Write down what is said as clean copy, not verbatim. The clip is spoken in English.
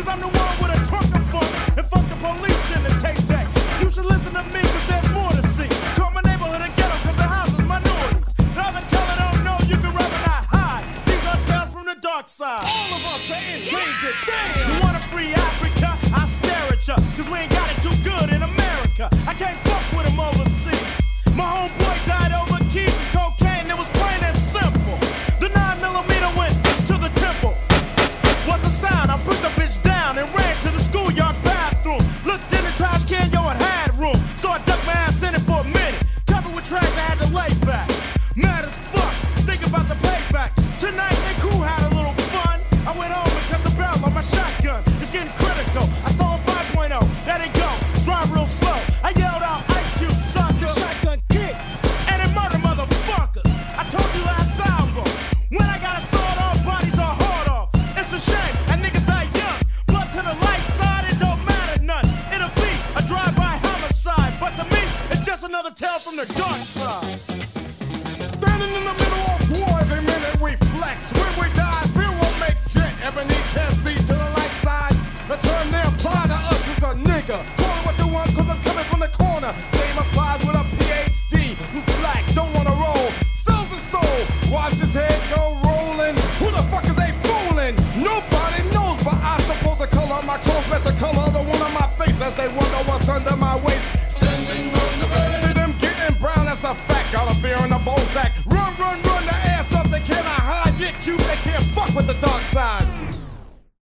Cause I'm the one with a trunk of fun. And fuck the police in the tape deck. You should listen to me cause there's more to see. Call my neighborhood a ghetto cause the house is minorities. The other color don't know you can rub and I hide. These are tales from the dark side. All of us are in danger, damn. You want a free Africa? I'll stare at ya. Cause we ain't got it too good in America. I can't fuck with them overseas. My homeboy died over keys and cocaine. It was plain and simple. The 9mm went to the temple. What's the sound? I put the bitch down and ran to the schoolyard bathroom. Looked in the trash can, yo, it had room. So I ducked my ass in it for a minute. Covered with trash, I had to lay back. Mad as fuck, think about the payback. Tonight, they crew had a little fun. I went home and cut the barrel on my shotgun. It's getting critical. I stole a 5.0. Let it go. Drive real slow. I yelled out, Ice Cube, sucker. Shotgun kick. And it murder motherfuckers. I told you last album. When I got a sword, all bodies are hard off. It's a shame, and niggas die young. Blood to the light side, it don't matter none. It'll be a drive-by homicide. But to me, it's just another tale from the dark side. Standing in the middle of war, every minute we flex. When we die, we won't make jet. Ebony can't see to the light side. The term they apply to us is a nigga. Call it what you want, cause I'm coming from the corner. Same applies with a PhD. Who's black, don't wanna roll. Sells his soul, watch his head go rolling. Who the fuck is they fooling? Nobody knows, but I suppose the color of my clothes match the color of the one on my face as they wonder what's under my weight.